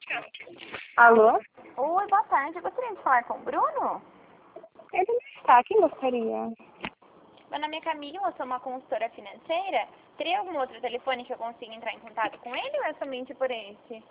Alô? Oi, boa tarde. Eu gostaria de falar com o Bruno? Ele não está. Quem gostaria? Meu nome é Camila, eu sou uma consultora financeira. Teria algum outro telefone que eu consiga entrar em contato com ele ou é somente por esse?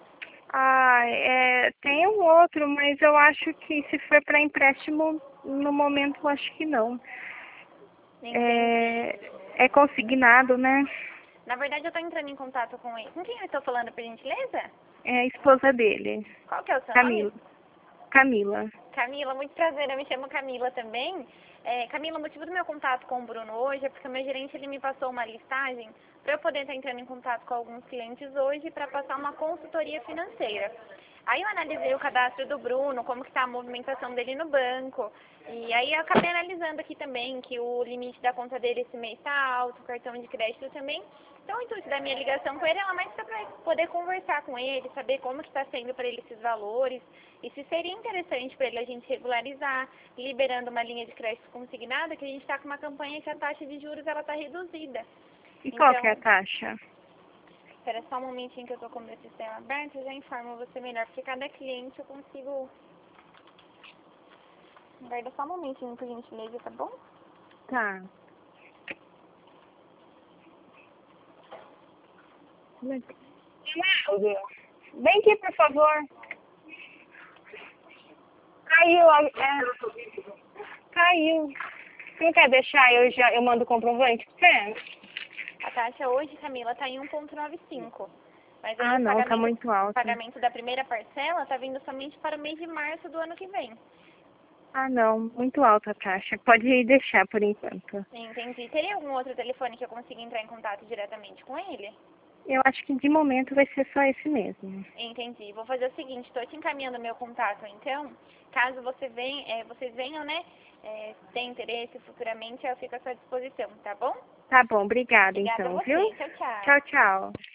Tem um outro, mas eu acho que se for para empréstimo, no momento eu acho que não. Entendi. É consignado, né? Na verdade, eu estou entrando em contato com ele. Com quem eu estou falando, por gentileza? É a esposa dele, Qual que é o seu Camila. nome? Camila. Camila, muito prazer. Eu me chamo Camila também. Camila, o motivo do meu contato com o Bruno hoje é porque o meu gerente ele me passou uma listagem para eu poder estar entrando em contato com alguns clientes hoje para passar uma consultoria financeira. Aí eu analisei o cadastro do Bruno, como que está a movimentação dele no banco. E aí eu acabei analisando aqui também que o limite da conta dele esse mês está alto, o cartão de crédito também. Então o intuito da minha ligação com ele é mais para poder conversar com ele, saber como que está sendo para ele esses valores e se seria interessante para ele a gente regularizar, liberando uma linha de crédito consignada, que a gente está com uma campanha que a taxa de juros ela está reduzida. E qual que é a taxa? Espera só um momentinho que eu estou com o meu sistema aberto, eu já informo você melhor, porque cada cliente eu consigo... Guarda só um momentinho, por gentileza, tá bom? Tá. Cláudia, vem aqui, por favor. Caiu. Você não quer deixar? Eu mando o comprovante pra você? A taxa hoje, Camila, está em 1,95. Mas aí Ah, não, tá muito o alto. pagamento da primeira parcela está vindo somente para o mês de março do ano que vem. Ah, não, muito alta a taxa. Pode deixar por enquanto. Entendi. Teria algum outro telefone que eu consiga entrar em contato diretamente com ele? Eu acho que de momento vai ser só esse mesmo. Entendi. Vou fazer o seguinte, estou te encaminhando meu contato, então, caso vocês venham, né, se tem interesse futuramente, eu fico à sua disposição, tá bom? Tá bom, obrigada Obrigada a então, você. viu? Tchau, tchau. Tchau, tchau.